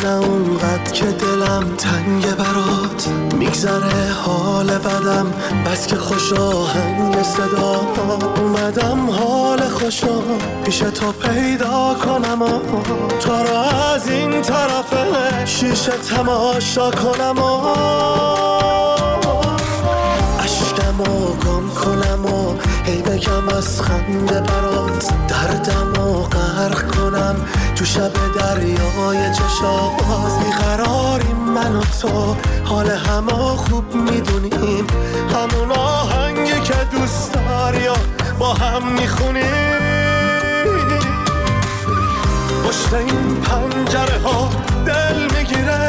نه اونقدر که دلم تنگ برات، میگذره حال بدم بس که خوش آهنگ صدا. اومدم حال خوشا پیش تو پیدا کنم، تو رو از این طرف شیشه تماشا کنم، عشقمو گم کنم و هی بگم از خنده برات، دردمو غرق کنم تو شب دریای چشات. بیقراریم من و تو، حال همو خوب میدونیم، همون آهنگی که دوست داری و با هم میخونیم. پشت این پنجره ها دل میگیره،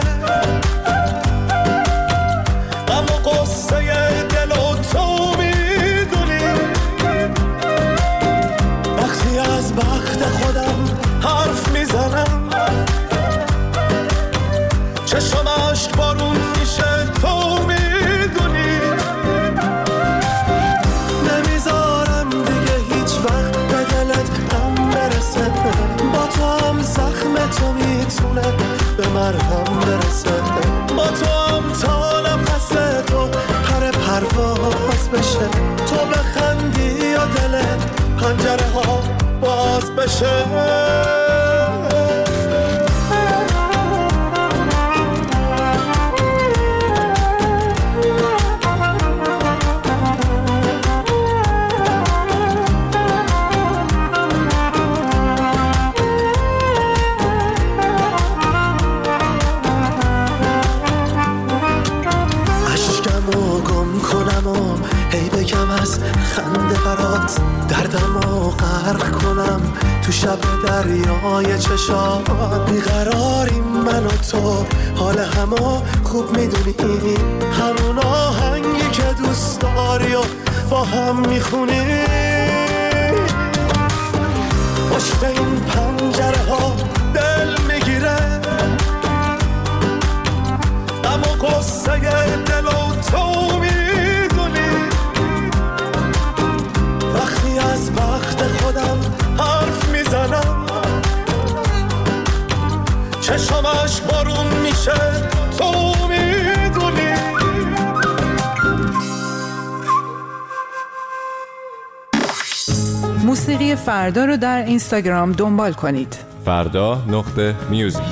غم و قصه دل و تو میدونی. وقتی از بخت خودم حرف میزنم، چشم عشق بارون میشه تو میدونی. نمیذارم دیگه هیچ وقت به دلت هم برسه، با تو هم زخم تو میتونه به مرهم برسه، با تو هم تا نفس تو پر پرواز بشه، تو بخندی یا دل پنجره ها باز بشه. خنده برات دردمو غرق کنم تو شب دریای چشات. بیقراریم من و تو، حال همو خوب میدونی، همون آهنگی که دوست داری و با هم میخونی. پشت این پنجره ها دل میگیره، غم و قصه دل و تو از بخت خودم حرف میزنم، چشمش بارون میشه تو میدونی. موسیقی فردا رو در اینستاگرام دنبال کنید. فردا.music.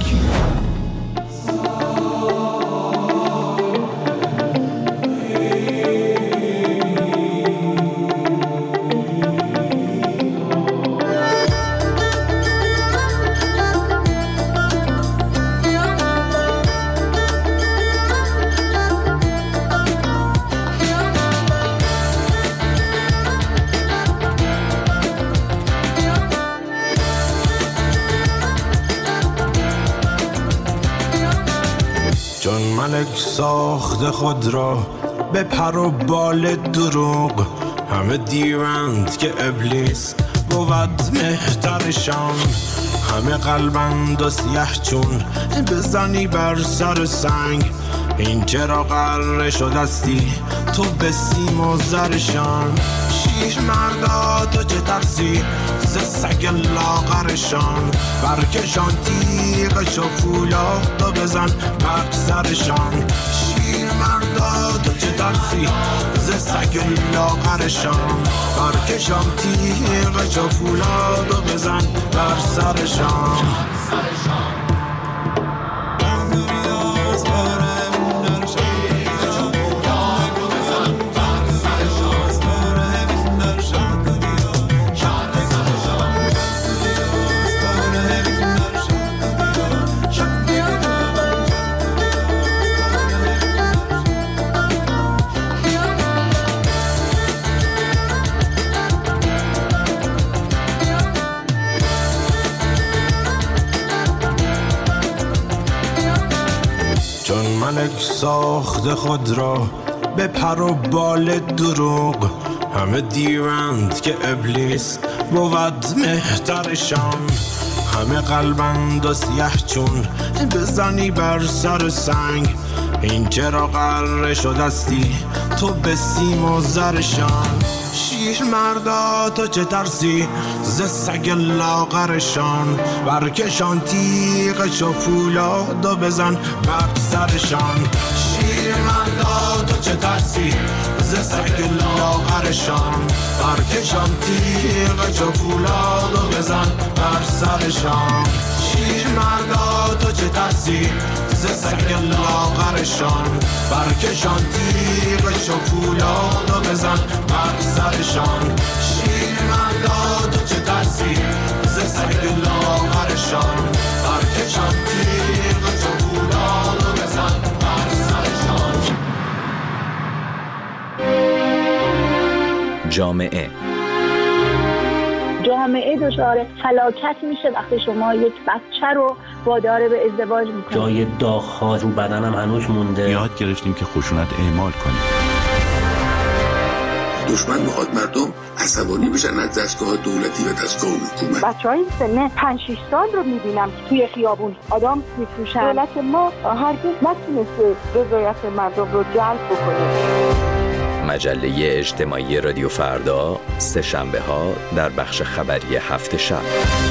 چون ملک ساخت خود را به پر و بال دروغ، همه دیوند که ابلیس بود مهترشان. همه قلبند و سیه چون بزنی بر سر سنگ، این چرا قره شدستی تو به سیم و زرشان. شیر مردا تو چه ترسی ز سگ لاغرشان، برکشان تیغش و فولاد و بزن بر سرشان. شیر مردا تو چه ترسی ز سگ لاغرشان، برکشان تیغش و فولاد و بزن بر سرشان. ملک ساخت خود را به پر و بال دروغ، همه دیوند که ابلیس بود مهترشان. همه قلبند و سیه چون بزنی بر سر سنگ، این چرا قره شدستی تو به سیم و زرشان. شیر مردا تو چه ترسی ز سگ لاغرشان، برکشان تیغش و فولادو بزن بر سرشان. شیر مردا تو چه ترسی ز سگ لاغرشان، برکشان تیغش و فولادو بزن بر سرشان. شیر مردا تو چه ترسی ز سگ لاغرشان، برکشان تیغش و فولادو بزن بر سرشان. شیر مردا تو چه ترسی ز سگ لاغرشان، برکشان تیغش و فولادو بزن بر سرشان. جامعه دچار فلاکت میشه وقتی شما یک بچه رو وادار به ازدواج میکنید. جای داغ‌ها رو بدنم هنوز مونده. یاد گرفتیم که خشونت اعمال کنیم. دشمن میخواد مردم عصبانی بشن از دستگاه دولتی و دستگاه حکومت. بچه‌های سن 5-6 سال رو میبینم که توی خیابون آدم میفروشن. دولت ما هرگز نتونسته رضایت مردم رو جلب بکنه. مجله اجتماعی رادیو فردا، سه شنبه ها در بخش خبری هفت شب.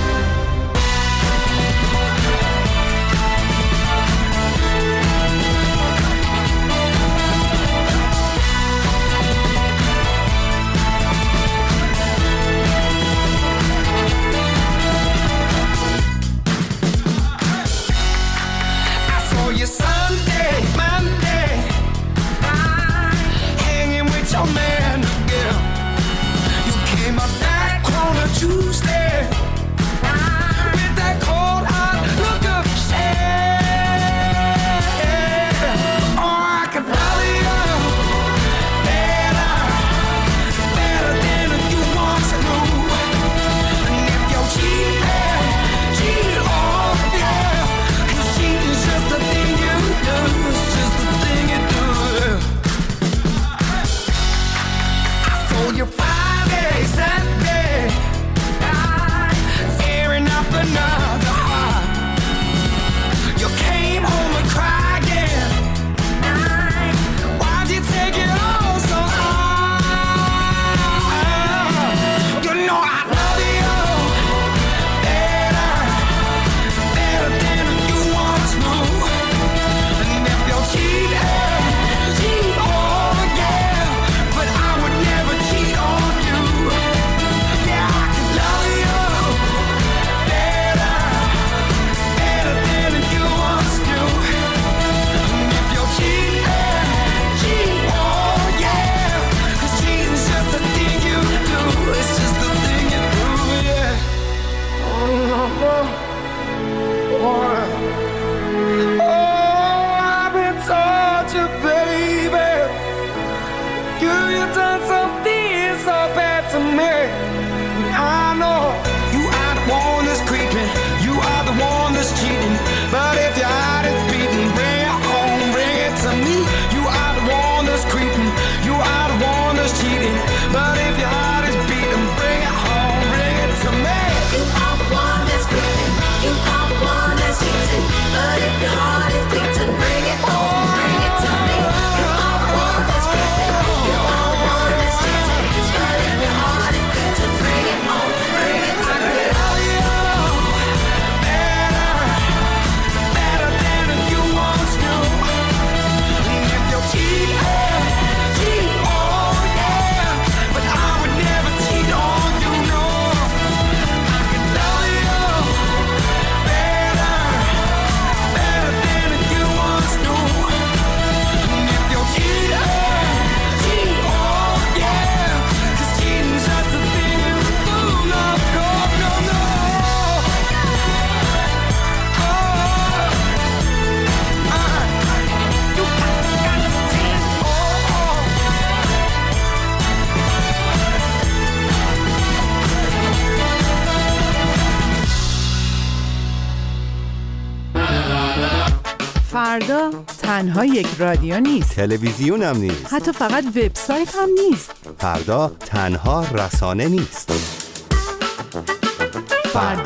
فردا تنها یک رادیو نیست، تلویزیون هم نیست، حتی فقط وبسایت هم نیست. فردا تنها رسانه نیست. فردا